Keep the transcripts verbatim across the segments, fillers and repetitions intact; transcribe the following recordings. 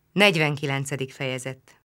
negyvenkilencedik fejezet.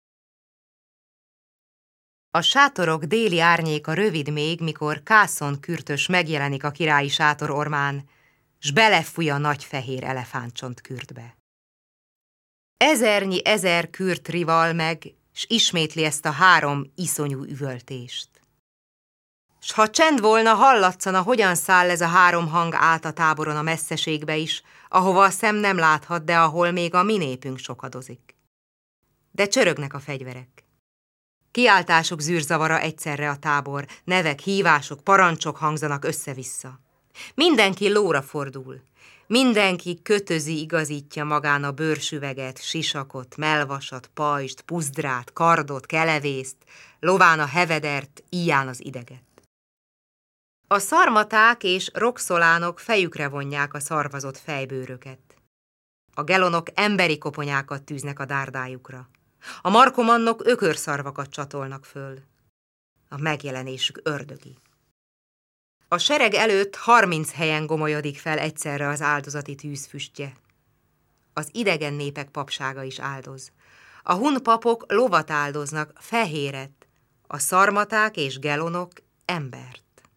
A sátorok déli árnyéka rövid még, mikor Kászon kürtös megjelenik a királyi sátor ormán, s belefúj a nagy fehér elefántcsont kürtbe. Ezernyi ezer kürt rival meg, s ismétli ezt a három iszonyú üvöltést. S ha csend volna, hallatszana, hogyan száll ez a három hang át a táboron a messzeségbe is, ahova a szem nem láthat, de ahol még a mi népünk sokadozik. De csörögnek a fegyverek. Kiáltások zűrzavara egyszerre a tábor, nevek, hívások, parancsok hangzanak össze-vissza. Mindenki lóra fordul. Mindenki kötözi igazítja magán a bőrsüveget, sisakot, melvasat, pajzst, puzdrát, kardot, kelevészt, lován a hevedert, íján az ideget. A szarmaták és rokszolánok fejükre vonják a szarvazott fejbőröket. A gelonok emberi koponyákat tűznek a dárdájukra. A markomannok ökörszarvakat csatolnak föl. A megjelenésük ördögi. A sereg előtt harminc helyen gomolyodik fel egyszerre az áldozati tűzfüstje. Az idegen népek papsága is áldoz. A hun papok lovat áldoznak, fehéret, a szarmaták és gelonok embert.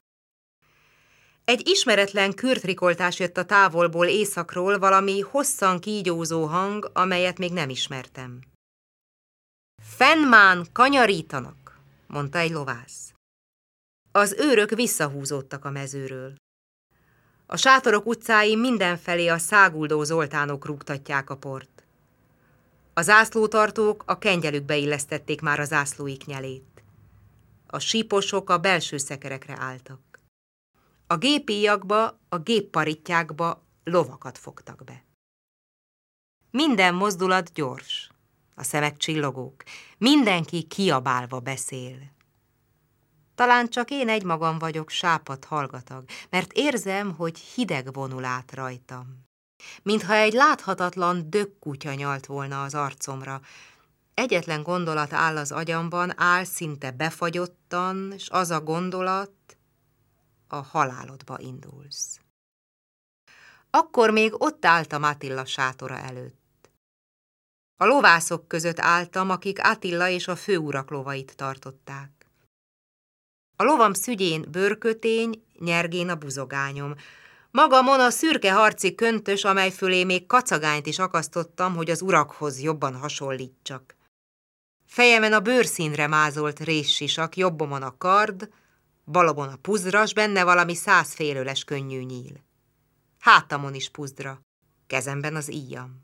Egy ismeretlen kürtrikoltás jött a távolból északról, valami hosszan kígyózó hang, amelyet még nem ismertem. Fennmán kanyarítanak, mondta egy lovász. Az őrök visszahúzódtak a mezőről. A sátorok utcái mindenfelé a száguldó zoltánok rúgtatják a port. A zászlótartók a kengyelükbe illesztették már a zászlóik nyelét. A síposok a belső szekerekre álltak. A gépíjakba, a gépparittyákba lovakat fogtak be. Minden mozdulat gyors, a szemek csillogók, mindenki kiabálva beszél. Talán csak én egymagam vagyok sápadt hallgatag, mert érzem, hogy hideg vonul át rajtam. Mintha egy láthatatlan dögkutya nyalt volna az arcomra. Egyetlen gondolat áll az agyamban, áll szinte befagyottan, s az a gondolat, a halálodba indulsz. Akkor még ott álltam Attila sátora előtt. A lovászok között álltam, akik Attila és a főurak lovait tartották. A lovam szügyén bőrkötény, nyergén a buzogányom. Magamon a szürke harci köntös, amely fölé még kacagányt is akasztottam, hogy az urakhoz jobban hasonlítsak. Fejemen a bőrszínre mázolt rézsisak, jobbomon a kard, balomon a puzdra, s benne valami százfélöles könnyű nyíl. Hátamon is puzdra, kezemben az íjam.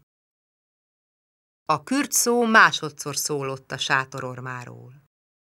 A kürt szó másodszor szólott a sátorormáról.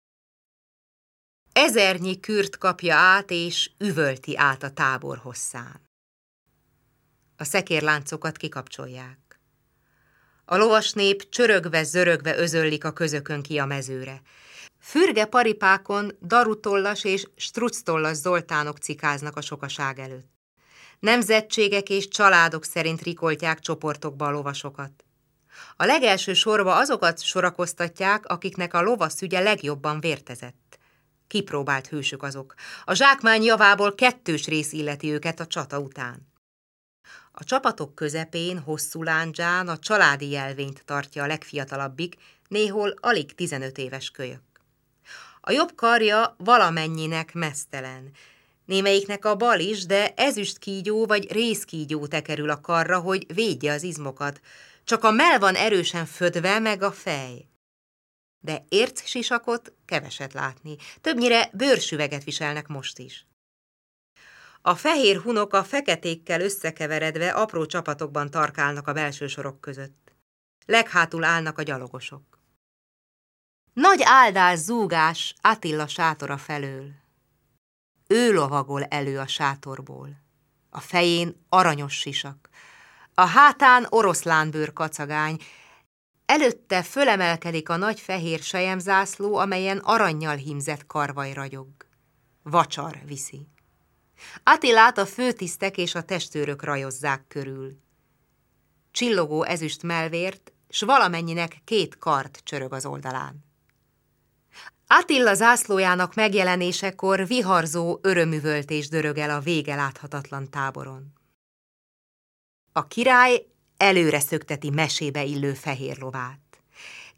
Ezernyi kürt kapja át, és üvölti át a tábor hosszán. A szekérláncokat kikapcsolják. A lovas nép csörögve, zörögve özöllik a közökön ki a mezőre. Fürge paripákon darutollas és structollas zoltánok cikáznak a sokaság előtt. Nemzetségek és családok szerint rikoltják csoportokba a lovasokat. A legelső sorba azokat sorakoztatják, akiknek a lovaszügye legjobban vértezett. Kipróbált hősök azok. A zsákmány javából kettős rész illeti őket a csata után. A csapatok közepén, hosszú lándzsán a családi jelvényt tartja a legfiatalabbik, néhol alig tizenöt éves kölyök. A jobb karja valamennyinek meztelen. Némelyiknek a bal is, de ezüstkígyó vagy rézkígyó tekerül a karra, hogy védje az izmokat. Csak a mell van erősen födve, meg a fej. De ércsisakot keveset látni, többnyire bőrsüveget viselnek most is. A fehér hunok a feketékkel összekeveredve apró csapatokban tarkálnak a belső sorok között. Leghátul állnak a gyalogosok. Nagy áldás, zúgás Attila sátora felől. Ő lovagol elő a sátorból. A fején aranyos sisak. A hátán oroszlánbőr kacagány. Előtte fölemelkedik a nagy fehér selyemzászló, amelyen arannyal hímzett karvaj ragyog. Vacsar viszi. Attilát a főtisztek és a testőrök rajozzák körül. Csillogó ezüst mellvért, s valamennyinek két kard csörög az oldalán. Attila zászlójának megjelenésekor viharzó örömüvöltés dörög el a vége láthatatlan táboron. A király előre szökteti mesébe illő fehér lovát.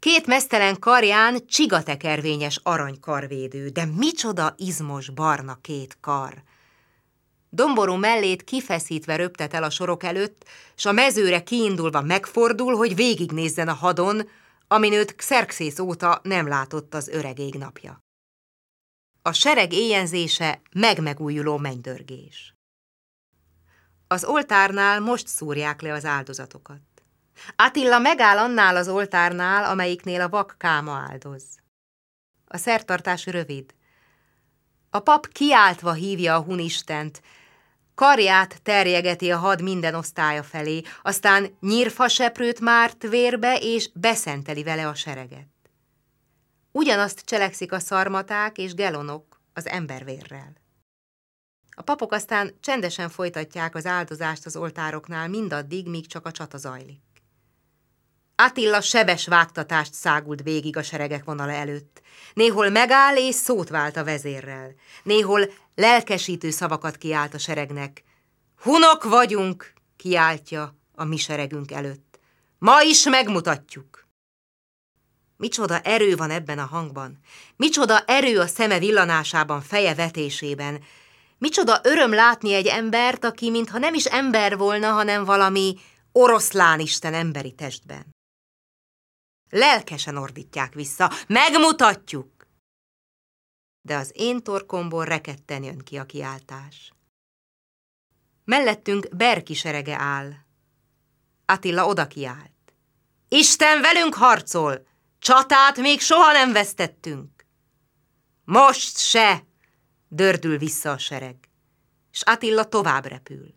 Két meztelen karján csigatekervényes aranykarvédő, de micsoda izmos barna két kar! Domború mellét kifeszítve röptet el a sorok előtt, s a mezőre kiindulva megfordul, hogy végignézzen a hadon, amin őt Xerxész óta nem látott az öreg égnapja. A sereg éjjenzése megmegújuló mennydörgés. Az oltárnál most szúrják le az áldozatokat. Attila megáll annál az oltárnál, amelyiknél a vak káma áldoz. A szertartás rövid. A pap kiáltva hívja a hunistent, karját terjegeti a had minden osztálya felé, aztán nyírfaseprőt márt vérbe, és beszenteli vele a sereget. Ugyanazt cselekszik a szarmaták és gelonok az embervérrel. A papok aztán csendesen folytatják az áldozást az oltároknál mindaddig, míg csak a csata zajlik. Attila sebes vágtatást szágult végig a seregek vonala előtt. Néhol megáll és szót vált a vezérrel. Néhol lelkesítő szavakat kiált a seregnek. Hunok vagyunk, kiáltja a mi seregünk előtt. Ma is megmutatjuk. Micsoda erő van ebben a hangban. Micsoda erő a szeme villanásában, feje vetésében. Micsoda öröm látni egy embert, aki mintha nem is ember volna, hanem valami oroszlánisten emberi testben. Lelkesen ordítják vissza, megmutatjuk! De az én torkomból rekedten jön ki a kiáltás. Mellettünk Berki serege áll. Attila oda kiált. Isten velünk harcol! Csatát még soha nem vesztettünk! Most se! Dördül vissza a sereg, s Attila tovább repül.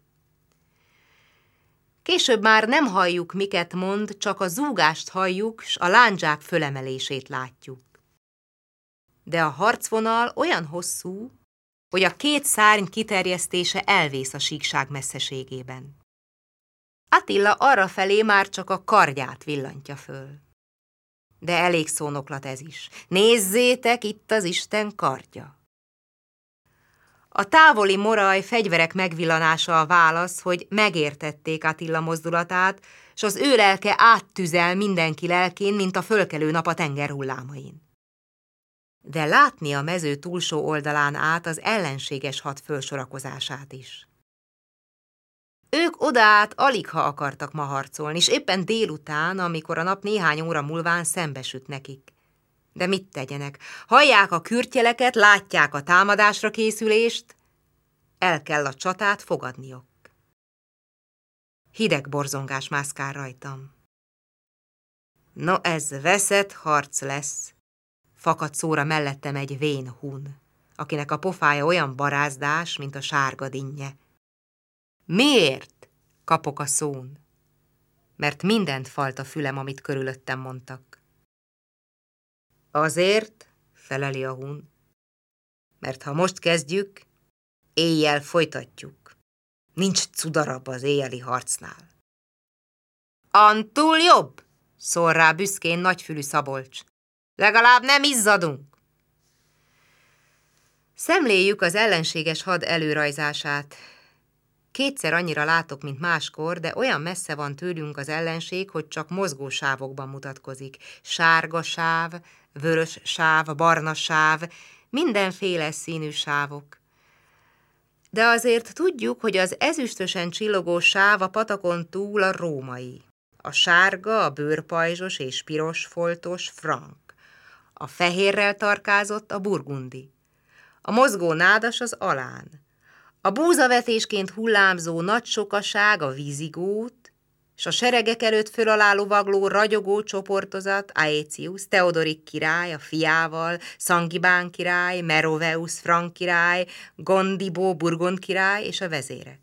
Később már nem halljuk, miket mond, csak a zúgást halljuk, s a lándzsák fölemelését látjuk. De a harcvonal olyan hosszú, hogy a két szárny kiterjesztése elvész a síkság messzeségében. Attila arrafelé már csak a kardját villantja föl. De elég szónoklat ez is. Nézzétek, itt az Isten kardja! A távoli moraj fegyverek megvillanása a válasz, hogy megértették Attila mozdulatát, s az ő lelke áttüzel mindenki lelkén, mint a fölkelő nap a tenger hullámain. De látni a mező túlsó oldalán át az ellenséges had fölsorakozását is. Ők odaát aligha akartak ma harcolni, és éppen délután, amikor a nap néhány óra múlván szembesüt nekik. De mit tegyenek? Hallják a kürtjeleket, látják a támadásra készülést, el kell a csatát fogadniok. Hideg borzongás mászkál rajtam. No, ez veszett harc lesz, fakad szóra mellettem egy vén hun, akinek a pofája olyan barázdás, mint a sárga dinnye. Miért? Kapok a szón, mert mindent falt a fülem, amit körülöttem mondtak. Azért, feleli a hun, mert ha most kezdjük, éjjel folytatjuk. Nincs cudarabb az éjjeli harcnál. Antul jobb, szól rá büszkén nagyfülű Szabolcs. Legalább nem izzadunk. Szemléljük az ellenséges had előrajzását. Kétszer annyira látok, mint máskor, de olyan messze van tőlünk az ellenség, hogy csak mozgó sávokban mutatkozik. Sárga sáv, vörös sáv, barna sáv, mindenféle színű sávok. De azért tudjuk, hogy az ezüstösen csillogó sáv a patakon túl a római. A sárga, a bőrpajzsos és piros foltos frank. A fehérrel tarkázott a burgundi. A mozgó nádas az alán. A búzavetésként hullámzó nagy sokaság a vízigót, s a seregek előtt föl alá lovagló ragyogó csoportozat Aetius, Teodorik király a fiával, Szangibán király, Meroveus frank király, Gondibó burgund király és a vezérek.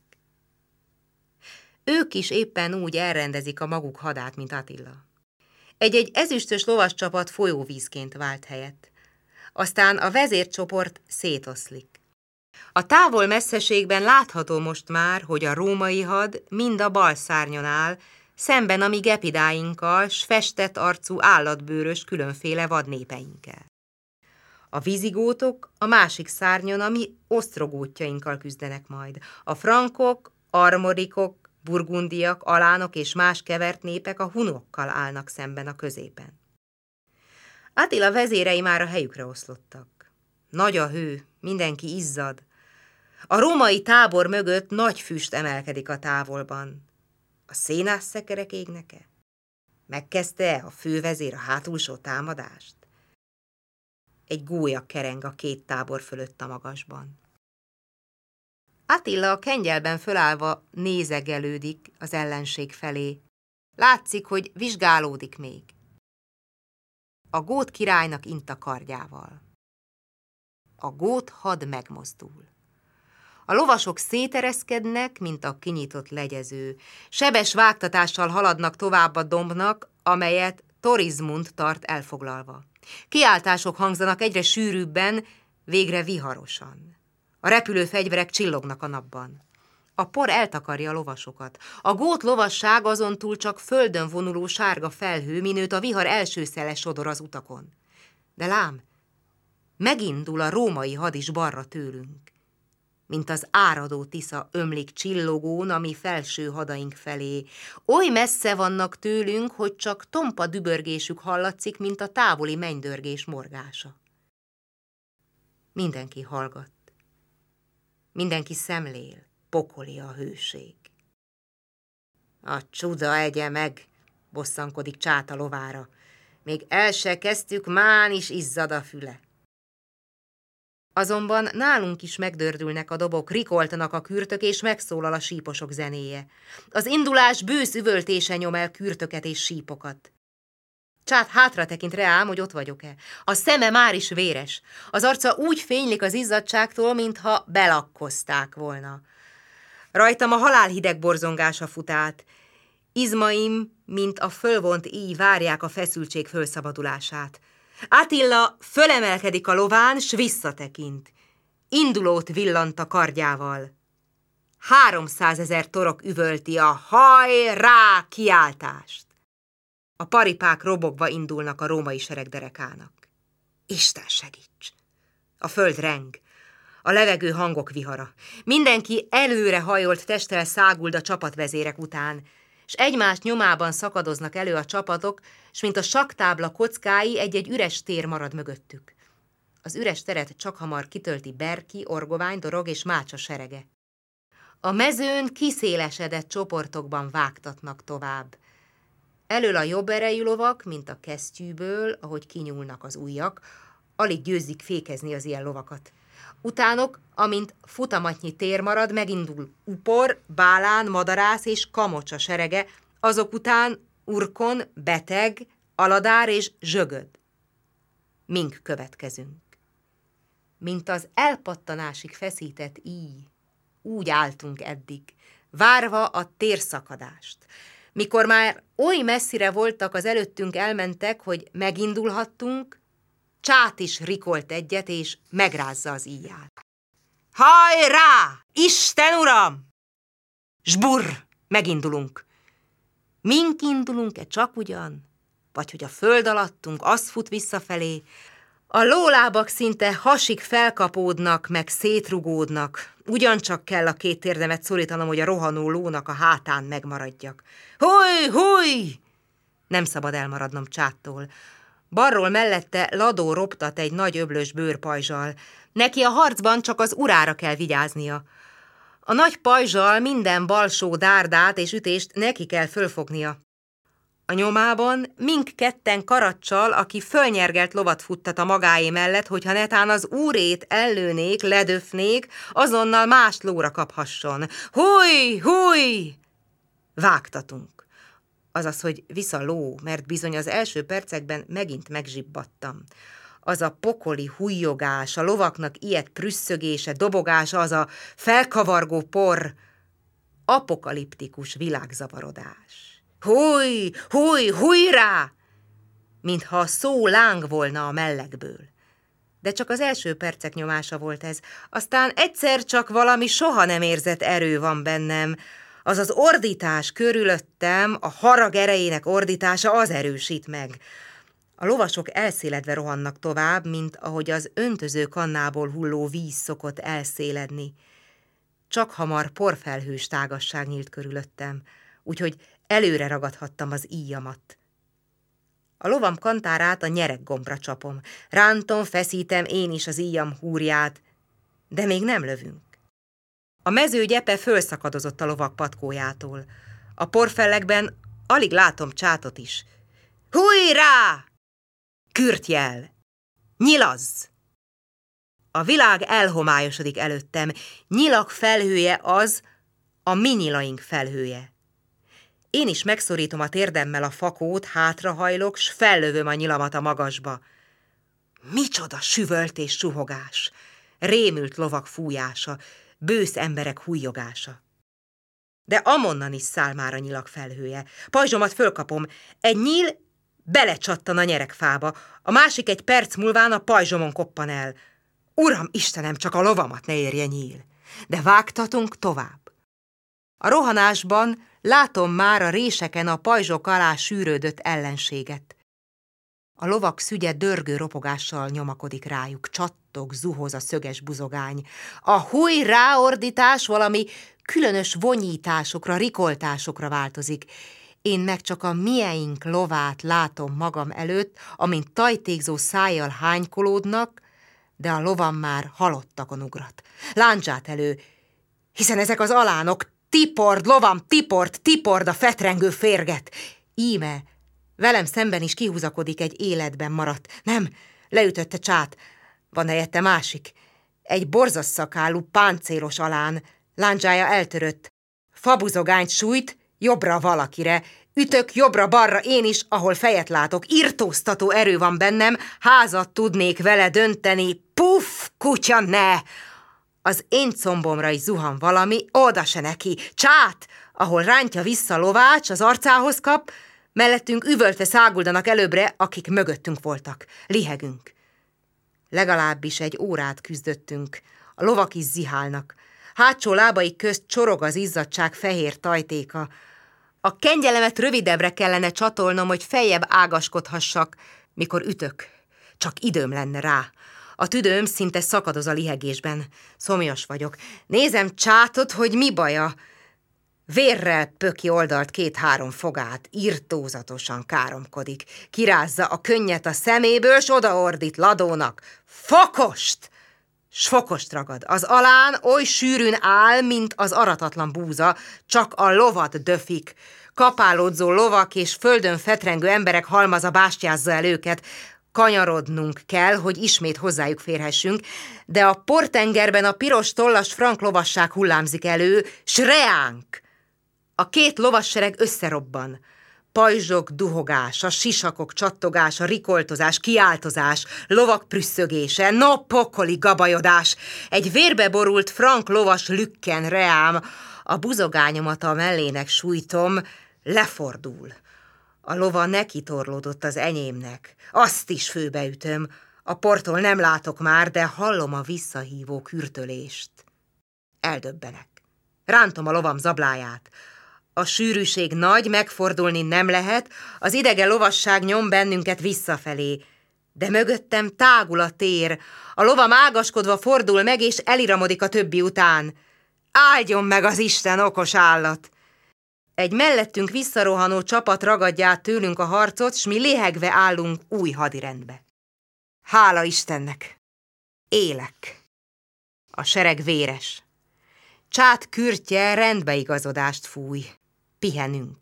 Ők is éppen úgy elrendezik a maguk hadát, mint Attila. Egy-egy ezüstös lovascsapat folyóvízként vált helyet. Aztán a vezércsoport szétoszlik. A távol messzeségben látható most már, hogy a római had mind a bal szárnyon áll, szemben a mi gepidáinkkal, s festett arcú állatbőrös különféle vadnépeinkkel. A vizigótok a másik szárnyon a mi osztrogótjainkkal küzdenek majd. A frankok, armorikok, burgundiak, alánok és más kevert népek a hunokkal állnak szemben a középen. Attila vezérei már a helyükre oszlottak. Nagy a hő, mindenki izzad. A római tábor mögött nagy füst emelkedik a távolban. A szénászekerek égnek-e? Megkezdte a fővezér a hátulsó támadást? Egy gólya kereng a két tábor fölött a magasban. Attila a kengyelben fölállva nézegelődik az ellenség felé. Látszik, hogy vizsgálódik még. A gót királynak int a kardjával. A gót had megmozdul. A lovasok szétereszkednek, mint a kinyitott legyező. Sebes vágtatással haladnak tovább a dombnak, amelyet Torizmund tart elfoglalva. Kiáltások hangzanak egyre sűrűbben, végre viharosan. A repülő fegyverek csillognak a napban. A por eltakarja a lovasokat. A gót lovasság azon túl csak földön vonuló sárga felhő, minőt a vihar első szele sodor az utakon. De lám, megindul a római had is balra tőlünk. Mint az áradó Tisza ömlik csillogón, ami felső hadaink felé. Oly messze vannak tőlünk, hogy csak tompa dübörgésük hallatszik, mint a távoli mennydörgés morgása. Mindenki hallgat. Mindenki szemlél, pokoli a hőség. A csuda egye meg, bosszankodik Csáta lovára. Még el se kezdtük, mán is izzad a füle. Azonban nálunk is megdördülnek a dobok, rikoltanak a kürtök, és megszólal a síposok zenéje. Az indulás bősz üvöltése nyom el kürtöket és sípokat. Csát hátra tekint reám, hogy ott vagyok-e. A szeme már is véres. Az arca úgy fénylik az izzadságtól, mintha belakkozták volna. Rajtam a halálhideg borzongása fut át. Izmaim, mint a fölvont íj, várják a feszültség fölszabadulását. Attila fölemelkedik a lován, s visszatekint. Indulót villant a kardjával. Háromszázezer torok üvölti a hajrá kiáltást. A paripák robogva indulnak a római sereg derekának. Isten segíts! A föld reng, a levegő hangok vihara. Mindenki előre hajolt testtel száguld a csapatvezérek után, s egymás nyomában szakadoznak elő a csapatok, s mint a sakktábla kockái egy-egy üres tér marad mögöttük. Az üres teret csakhamar kitölti Berki, Orgovány, Dorog és Mácsa serege. A mezőn kiszélesedett csoportokban vágtatnak tovább. Elől a jobb erejű lovak, mint a kesztyűből, ahogy kinyúlnak az ujjak, alig győzik fékezni az ilyen lovakat. Utánok, amint futamatnyi tér marad, megindul Upor, Bálán, Madarász és Kamocsa serege, azok után Urkon, Beteg, Aladár és Zsögöd. Mink következünk. Mint az elpattanásig feszített íj, úgy álltunk eddig, várva a térszakadást. Mikor már oly messzire voltak az előttünk elmentek, hogy megindulhattunk, Csát is rikolt egyet, és megrázza az íját. Hajrá! Isten uram! Zsburr! Megindulunk. Mink indulunk-e csak ugyan? Vagy hogy a föld alattunk az fut visszafelé? A lólábak szinte hasig felkapódnak, meg szétrugódnak. Ugyancsak kell a két térdemet szorítanom, hogy a rohanó lónak a hátán megmaradjak. Húj, húj! Nem szabad elmaradnom Csáttól. Balról mellette Ladó roptat egy nagy öblös bőrpajzsal. Neki a harcban csak az urára kell vigyáznia. A nagy pajzsal minden balsó dárdát és ütést neki kell fölfognia. A nyomában mink ketten Karacsal, aki fölnyergelt lovat futtat a magáé mellett, hogyha netán az úrét ellőnék, ledöfnék, azonnal más lóra kaphasson. Húj, húj! Vágtatunk. Azaz, hogy vissza ló, mert bizony az első percekben megint megzsibbadtam. Az a pokoli hújjogás, a lovaknak ilyet prüsszögése, dobogása, az a felkavargó por, apokaliptikus világzavarodás. Húj, húj, hújrá! Mintha a szó láng volna a mellegből. De csak az első percek nyomása volt ez. Aztán egyszer csak valami soha nem érzett erő van bennem. Az az ordítás körülöttem, a harag erejének ordítása az erősít meg. A lovasok elszéledve rohannak tovább, mint ahogy az öntöző kannából hulló víz szokott elszéledni. Csak hamar porfelhős tágasság nyílt körülöttem, úgyhogy előre ragadhattam az íjamat. A lovam kantárát a nyereggombra csapom. Rántom, feszítem én is az íjam húrját, de még nem lövünk. A mező gyepe fölszakadozott a lovak patkójától. A porfellegben alig látom Csátot is. Húj rá! Kürtjel! Nyilazz! A világ elhomályosodik előttem. Nyilak felhője az, a mi nyilaink felhője. Én is megszorítom a térdemmel a fakót, hátrahajlok, s fellövöm a nyilamat a magasba. Micsoda süvöltés, suhogás, rémült lovak fújása, bősz emberek hújjogása. De amonnan is száll már a nyilak felhője. Pajzsomat fölkapom, egy nyíl belecsattan a nyeregfába, a másik egy perc múlván a pajzsomon koppan el. Uram, Istenem, csak a lovamat ne érje nyíl. De vágtatunk tovább. A rohanásban látom már a réseken a pajzsok alá sűrődött ellenséget. A lovak szügye dörgő ropogással nyomakodik rájuk, csattog, zuhoz a szöges buzogány. A húj ráordítás valami különös vonyításokra, rikoltásokra változik. Én meg csak a mieink lovát látom magam előtt, amint tajtékzó szájjal hánykolódnak, de a lovam már halottakon ugrat. Láncsát elő, hiszen ezek az alánok, tipord, lovam, tipord, tipord a fetrengő férget. Íme, velem szemben is kihúzakodik egy életben maradt. Nem, leütötte Csát. Van helyette másik. Egy borzasszakálú, páncélos alán. Láncsája eltörött. Fabuzogányt sújt, jobbra valakire. Ütök jobbra-balra én is, ahol fejet látok. Irtóztató erő van bennem, házat tudnék vele dönteni. Puff, kutya, ne! Az én combomra is zuhan valami, oda se neki. Csát, ahol rántja vissza lovács, az arcához kap, mellettünk üvöltve száguldanak előbbre, akik mögöttünk voltak. Lihegünk. Legalábbis egy órát küzdöttünk. A lovak is zihálnak. Hátsó lábaik közt csorog az izzadtság fehér tajtéka. A kengyelemet rövidebbre kellene csatolnom, hogy feljebb ágaskodhassak, mikor ütök. Csak időm lenne rá. A tüdőm szinte szakadoz a lihegésben. Szomjas vagyok. Nézem Csátot, hogy mi baja. Vérrel pöki oldalt két-három fogát, irtózatosan káromkodik. Kirázza a könnyet a szeméből, s odaordít Ladónak. Fokost! S fokost ragad. Az alán oly sűrűn áll, mint az aratatlan búza, csak a lovat döfik. Kapálódzó lovak és földön fetrengő emberek halmaza bástyázza el őket. Kanyarodnunk kell, hogy ismét hozzájuk férhessünk, de a portengerben a piros tollas frank lovasság hullámzik elő, s reánk! A két lovassereg összerobban. Pajzsok duhogása, sisakok csattogása, rikoltozás, kiáltozás, lovak prüsszögése, no pokoli gabajodás. Egy vérbe borult frank lovas lükken reám, a buzogányomat a mellének sújtom, lefordul. A lova nekitorlódott az enyémnek. Azt is főbeütöm. A portól nem látok már, de hallom a visszahívó kürtölést. Eldöbbenek. Rántom a lovam zabláját. A sűrűség nagy, megfordulni nem lehet, az idegen lovasság nyom bennünket visszafelé. De mögöttem tágul a tér. A lovam ágaskodva fordul meg, és eliramodik a többi után. Áldjon meg az Isten, okos állat! Egy mellettünk visszarohanó csapat ragadja át tőlünk a harcot, s mi léhegve állunk új hadirendbe. Hála Istennek! Élek! A sereg véres. Csát kürtje rendbeigazodást fúj. Pihenünk.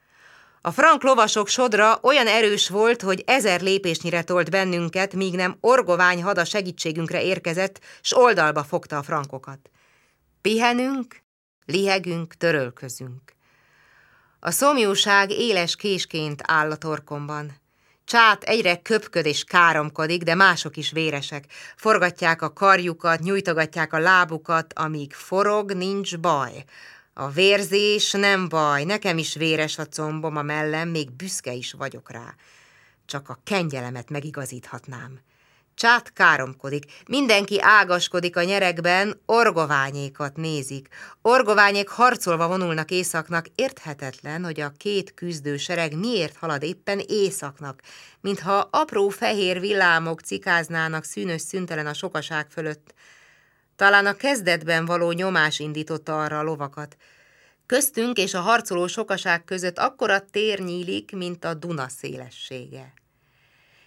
A frank lovasok sodra olyan erős volt, hogy ezer lépésnyire tolt bennünket, míg nem orgovány hada segítségünkre érkezett, s oldalba fogta a frankokat. Pihenünk, lihegünk, törölközünk. A szomjúság éles késként áll a torkomban. Csát egyre köpköd és káromkodik, de mások is véresek. Forgatják a karjukat, nyújtogatják a lábukat, amíg forog, nincs baj. A vérzés nem baj, nekem is véres a combom a mellem, még büszke is vagyok rá. Csak a kengyelemet megigazíthatnám. Csát káromkodik, mindenki ágaskodik a nyeregben, orgoványékat nézik. Orgoványék harcolva vonulnak északnak, érthetetlen, hogy a két küzdő sereg miért halad éppen északnak, mintha apró fehér villámok cikáznának szűnös szüntelen a sokaság fölött. Talán a kezdetben való nyomás indította arra a lovakat. Köztünk és a harcoló sokaság között akkora tér nyílik, mint a Duna szélessége.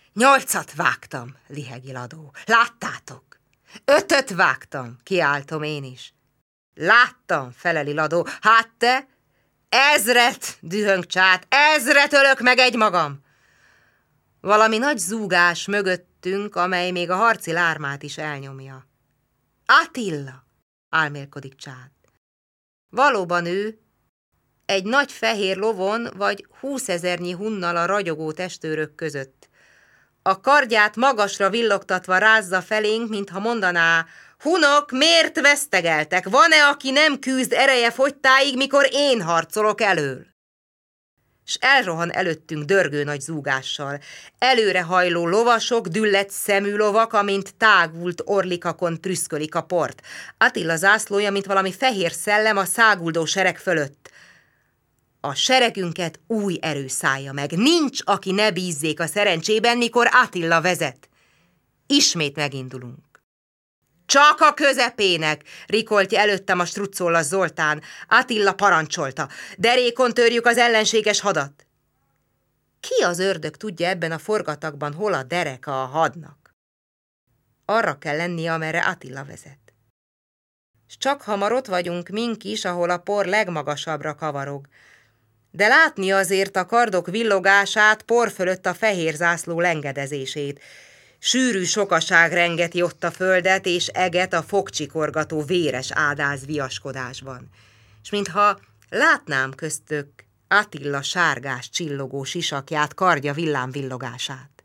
Nyolcat vágtam, lihegi Ladó. Láttátok? Ötöt vágtam, kiáltom én is. Láttam, feleli Ladó. Hát te? Ezret, dühöng Csát, ezret ölök meg egymagam. Valami nagy zúgás mögöttünk, amely még a harci lármát is elnyomja. Attila, álmélkodik Csát. Valóban ő, egy nagy fehér lovon vagy húszezernyi hunnal a ragyogó testőrök között. A kardját magasra villogtatva rázza felénk, mintha mondaná, hunok, miért vesztegeltek? Van-e, aki nem küzd ereje fogytáig, mikor én harcolok elől? S elrohan előttünk dörgő nagy zúgással. Előrehajló lovasok, düllett szemű lovak, amint tágult orlikakon trüszkölik a port. Attila zászlója, mint valami fehér szellem a száguldó sereg fölött. A seregünket új erő szállja meg. Nincs, aki ne bízzék a szerencsében, mikor Attila vezet. Ismét megindulunk. Csak a közepének, rikoltja előttem a struccollas Zoltán. Attila parancsolta. Derékon törjük az ellenséges hadat. Ki az ördög tudja ebben a forgatagban, hol a dereka a hadnak? Arra kell lennie, amerre Attila vezet. S csak hamar ott vagyunk mink is, ahol a por legmagasabbra kavarog. De látni azért a kardok villogását, por fölött a fehér zászló lengedezését. Sűrű sokaság rengeti ott a földet, és eget a fogcsikorgató véres ádáz viaskodásban. És mintha látnám köztök Attila sárgás csillogó sisakját, kardja villámvillogását.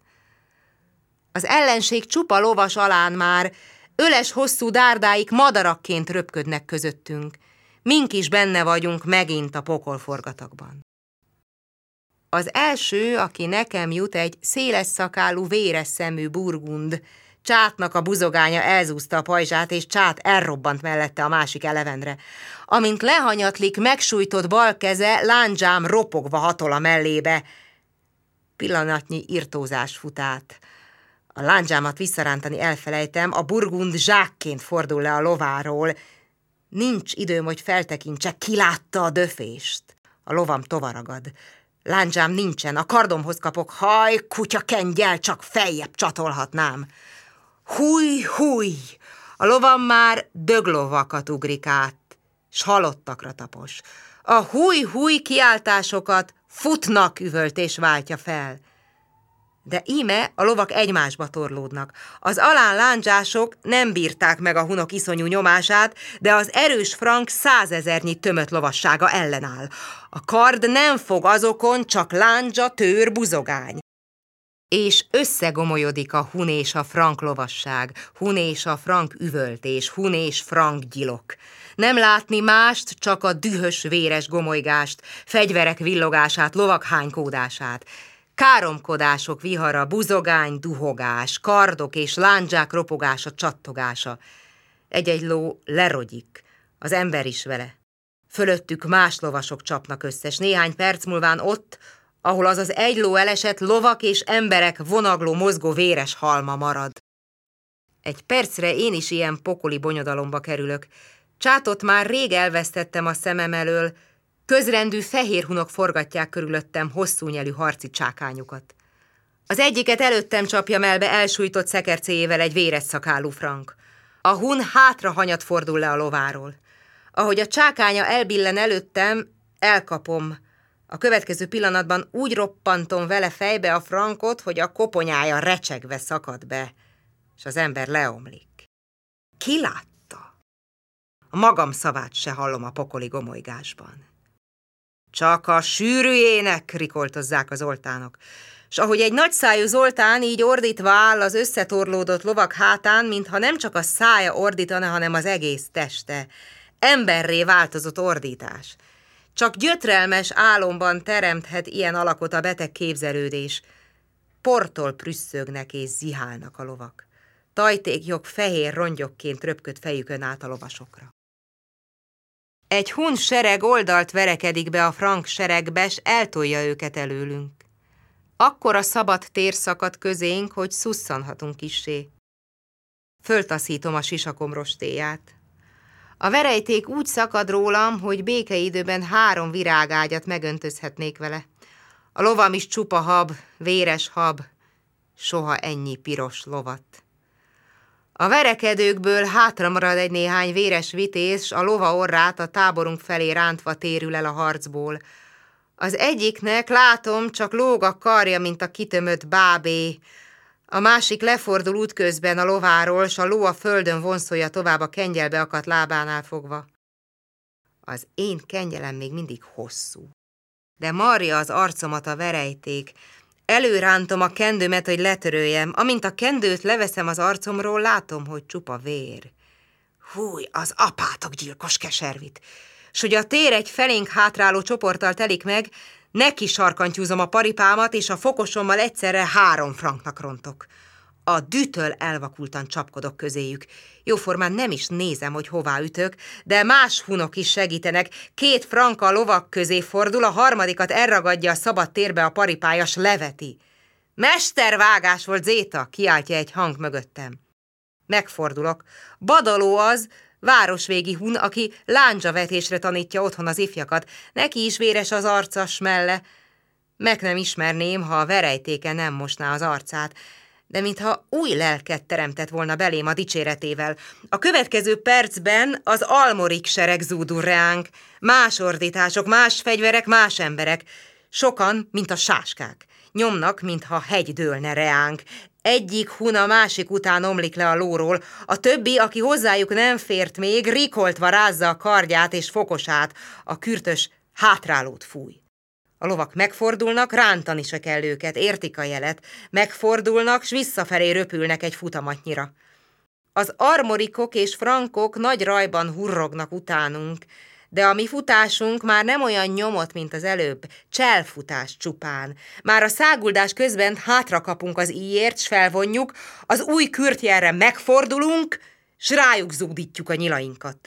Az ellenség csupa lovas alán már öles hosszú dárdáik madarakként röpködnek közöttünk. Mink is benne vagyunk megint a pokolforgatagban. Az első, aki nekem jut, egy széles szakálú, véres szemű burgund. Csátnak a buzogánya elzúzta a pajzsát, és Csát elrobbant mellette a másik elevendre. Amint lehanyatlik megsújtott bal keze, lándzsám ropogva hatol a mellébe. Pillanatnyi irtózás fut át. A lándzsámat visszarántani elfelejtem, a burgund zsákként fordul le a lováról. Nincs időm, hogy feltekintsek, ki látta a döfést. A lovam tovaragad. Lándzsám nincsen, a kardomhoz kapok, haj, kutya kengyel, csak feljebb csatolhatnám. Húj, húj, a lovam már döglovakat ugrik át, s halottakra tapos. A húj, húj kiáltásokat futnak üvöltés váltja fel. De íme a lovak egymásba torlódnak. Az alán lándzsások nem bírták meg a hunok iszonyú nyomását, de az erős frank százezernyi tömött lovassága ellenáll. A kard nem fog azokon, csak lándzsa, tőr, buzogány. És összegomolyodik a hun és a frank lovasság, hun és a frank üvöltés, hun és frank gyilok. Nem látni mást, csak a dühös, véres gomolygást, fegyverek villogását, lovak hánykódását. Káromkodások vihara, buzogány, duhogás, kardok és lándzsák ropogása, csattogása. Egy-egy ló lerogyik, az ember is vele. Fölöttük más lovasok csapnak össze, s néhány perc múlván ott, ahol az az egy ló elesett, lovak és emberek vonagló, mozgó véres halma marad. Egy percre én is ilyen pokoli bonyodalomba kerülök. Csátot már rég elvesztettem a szemem elől, közrendű fehér hunok forgatják körülöttem hosszú nyelű harci csákányokat. Az egyiket előttem csapja melbe elsújtott szekercéjével egy véres szakálú frank. A hun hátra hanyat fordul le a lováról. Ahogy a csákánya elbillen előttem, elkapom. A következő pillanatban úgy roppantom vele fejbe a frankot, hogy a koponyája recsegve szakad be, és az ember leomlik. Ki látta? A magam szavát se hallom a pokoli gomolygásban. Csak a sűrűjének, rikoltozzák az Zoltánok. S ahogy egy nagyszájú Zoltán így ordítva áll az összetorlódott lovak hátán, mintha nem csak a szája ordítana, hanem az egész teste. Emberré változott ordítás. Csak gyötrelmes álomban teremthet ilyen alakot a beteg képzelődés. Portól prüsszögnek és zihálnak a lovak. Tajtékjog fehér rongyokként röpköd fejükön át a lovasokra. Egy hun sereg oldalt verekedik be a frank seregbe, s eltolja őket előlünk. Akkora szabad tér szakad közénk, hogy szusszanhatunk kissé. Föltaszítom a sisakom rostéját. A verejték úgy szakad rólam, hogy békeidőben három virágágyat megöntözhetnék vele. A lovam is csupa hab, véres hab. soha ennyi piros lovat. A verekedőkből hátra marad egy néhány véres vitéz, s a lova orrát a táborunk felé rántva térül el a harcból. Az egyiknek, látom, csak lóg a karja, mint a kitömött bábé. A másik lefordul útközben a lováról, s a ló a földön vonszolja tovább a kengyelbe akadt lábánál fogva. Az én kengyelem még mindig hosszú, de marja az arcomat a verejték. Előrántom a kendőmet, hogy letöröljem. Amint a kendőt leveszem az arcomról, látom, hogy csupa vér. Húj, az apátok gyilkos keservit! S hogy a tér egy felénk hátráló csoporttal telik meg, neki sarkantyúzom a paripámat, és a fokosommal egyszerre három franknak rontok. A dűtől elvakultan csapkodok közéjük. Jóformán nem is nézem, hogy hová ütök, de más hunok is segítenek. Két franka a lovak közé fordul, a harmadikat elragadja a szabad térbe a paripája, s leveti. Mestervágás volt, Zéta, kiáltja egy hang mögöttem. Megfordulok. Badaló az, városvégi hun, aki lándzsavetésre tanítja otthon az ifjakat. Neki is véres az arca, smelle. Meg nem ismerném, ha a verejtéke nem mosná az arcát, de mintha új lelket teremtett volna belém a dicséretével. A következő percben az almorik sereg zúdul reánk. Más ordítások, más fegyverek, más emberek. Sokan, mint a sáskák. Nyomnak, mintha hegy dőlne reánk. Egyik hun a másik után omlik le a lóról, a többi, aki hozzájuk nem fért még, rikoltva rázza a kardját és fokosát, a kürtös hátrálót fúj. A lovak megfordulnak, rántani se kell őket, értik a jelet, megfordulnak, s visszafelé röpülnek egy futamatnyira. Az armorikok és frankok nagy rajban hurrognak utánunk, de a mi futásunk már nem olyan nyomott, mint az előbb, cselfutás csupán. Már a száguldás közben hátra kapunk az íjért, s felvonjuk, az új kürtjelre megfordulunk, s rájuk zúdítjuk a nyilainkat.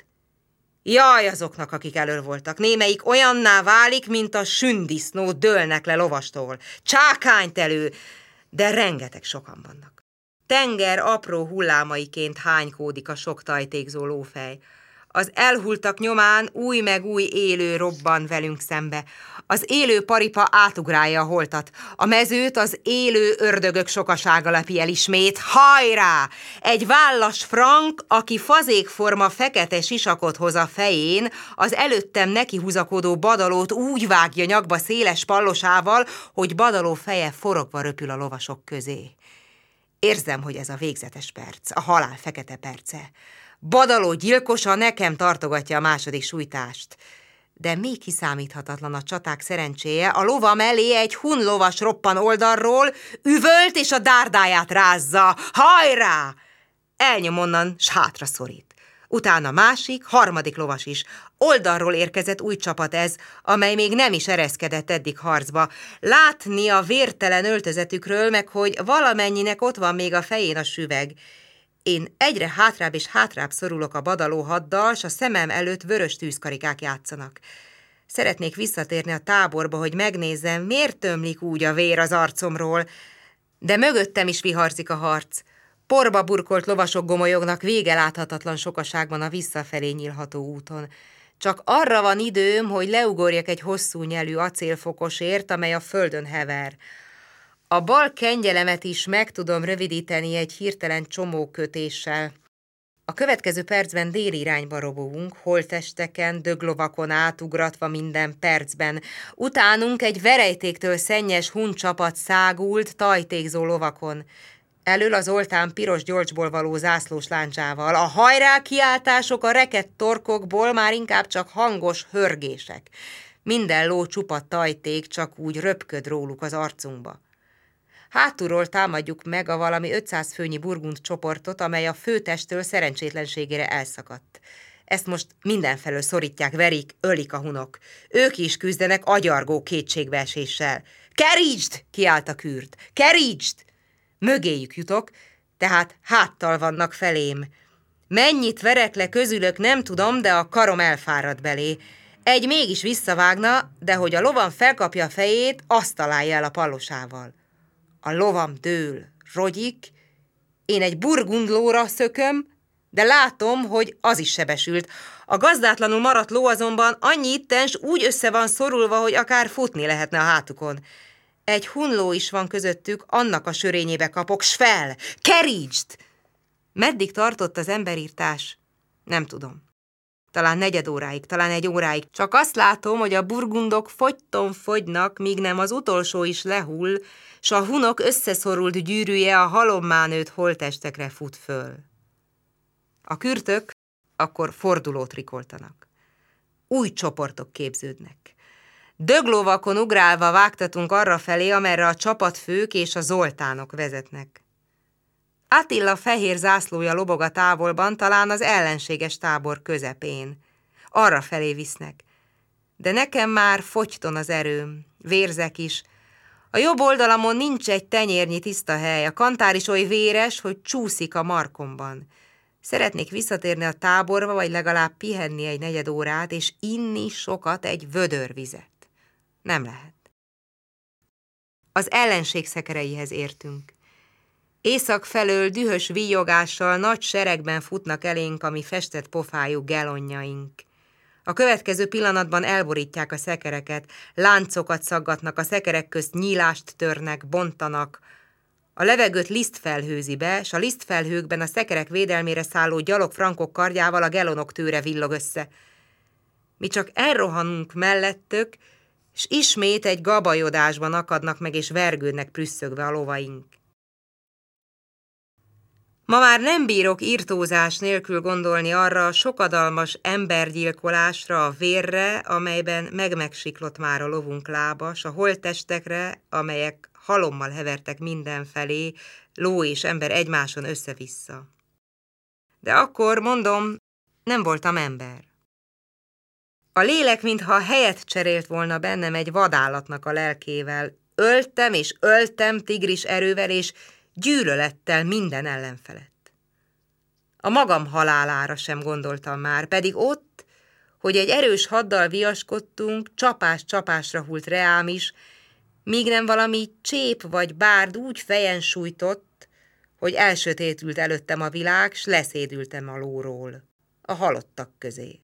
Jaj azoknak, akik elől voltak, némelyik olyanná válik, mint a sündisznó, dőlnek le lovastól. Csákánytelő, de rengeteg sokan vannak. Tenger apró hullámaiként hánykódik a sok tajtékzó lófej. Az elhultak nyomán új meg új élő robban velünk szembe. Az élő paripa átugrálja a holtat. A mezőt az élő ördögök sokasága lepi el ismét. Hajrá! Egy vállas frank, aki fazékforma fekete sisakot hoz a fején, az előttem neki húzakodó Badalót úgy vágja nyakba széles pallosával, hogy Badaló feje forogva röpül a lovasok közé. Érzem, hogy ez a végzetes perc, a halál fekete perce. Badaló gyilkosa nekem tartogatja a második sújtást. De még kiszámíthatatlan a csaták szerencséje, a lova mellé egy hun lovas roppan oldalról, üvölt és a dárdáját rázza. Hajrá! Elnyom onnan, s hátra szorít. Utána másik, harmadik lovas is. Oldalról érkezett új csapat ez, amely még nem is ereszkedett eddig harcba. Látni a vértelen öltözetükről, meg hogy valamennyinek ott van még a fején a süveg. Én egyre hátrább és hátrább szorulok a Badaló haddal, s a szemem előtt vörös tűzkarikák játszanak. Szeretnék visszatérni a táborba, hogy megnézzem, miért tömlik úgy a vér az arcomról, de mögöttem is viharzik a harc. Porba burkolt lovasok gomolyognak vége láthatatlan sokaságban a visszafelé nyílható úton. Csak arra van időm, hogy leugorjak egy hosszú nyelű acélfokosért, amely a földön hever. A bal kengyelemet is meg tudom rövidíteni egy hirtelen csomókötéssel. A következő percben déli irányba robogunk, holttesteken, döglovakon átugratva minden percben. Utánunk egy verejtéktől szennyes hun csapat szágult, tajtékzó lovakon. Elől az oltán piros gyolcsból való zászlós láncsával. A hajrá kiáltások a rekedt torkokból már inkább csak hangos hörgések. Minden ló csupa tajték csak úgy röpköd róluk az arcunkba. Hátulról támadjuk meg a valami ötszáz főnyi burgund csoportot, amely a főtesttől szerencsétlenségére elszakadt. Ezt most mindenfelől szorítják, verik, ölik a hunok. Ők is küzdenek agyargó kétségbeeséssel. Kerítsd! Kiált a kürt. Kerítsd! Mögéjük jutok, tehát háttal vannak felém. Mennyit verek le közülök, nem tudom, de a karom elfárad belé. Egy mégis visszavágna, de hogy a lovam felkapja a fejét, azt találja el a pallosával. A lovam dől, rogyik, én egy burgundlóra szököm, de látom, hogy az is sebesült. A gazdátlanul maradt ló azonban annyi ittens úgy össze van szorulva, hogy akár futni lehetne a hátukon. Egy hunló is van közöttük, annak a sörényébe kapok, s fel! Kerítsd! Meddig tartott az emberírtás? Nem tudom. Talán negyed óráig, talán egy óráig. Csak azt látom, hogy a burgundok fogyton fogynak, míg nem az utolsó is lehull, s a hunok összeszorult gyűrűje a halommá nőtt holttestekre fut föl. A kürtök akkor fordulót rikoltanak. Új csoportok képződnek. Döglóvakon ugrálva vágtatunk arrafelé, amerre a csapatfők és a zoltánok vezetnek. Attila fehér zászlója lobog a távolban, talán az ellenséges tábor közepén. Arrafelé visznek. De nekem már fogyton az erőm, vérzek is. A jobb oldalamon nincs egy tenyérnyi tiszta hely, a kantár is oly véres, hogy csúszik a markomban. Szeretnék visszatérni a táborba, vagy legalább pihenni egy negyed órát, és inni sokat egy vödör vizet. Nem lehet. Az ellenség szekereihez értünk. Észak felől dühös víjogással nagy seregben futnak elénk a mi festett pofájú gelonjaink. A következő pillanatban elborítják a szekereket, láncokat szaggatnak, a szekerek közt nyílást törnek, bontanak. A levegőt liszt felhőzi be, s a lisztfelhőkben a szekerek védelmére szálló gyalog frankok kardjával a gelonok tőre villog össze. Mi csak elrohanunk mellettök, s ismét egy gabajodásban akadnak meg, és vergődnek prüsszögve a lovaink. Ma már nem bírok irtózás nélkül gondolni arra a sokadalmas embergyilkolásra, a vérre, amelyben megmegsiklott már a lovunk lába, s a holttestekre, amelyek halommal hevertek mindenfelé, ló és ember egymáson össze-vissza. De akkor, mondom, nem voltam ember. A lélek, mintha helyet cserélt volna bennem egy vadállatnak a lelkével. Öltem és öltem tigris erővel és gyűlölettel minden ellenfelett. A magam halálára sem gondoltam már, pedig ott, hogy egy erős haddal viaskodtunk, csapás-csapásra hult reám is, míg nem valami csép vagy bárd úgy fejen sújtott, hogy elsötétült előttem a világ, s leszédültem a lóról, a halottak közé.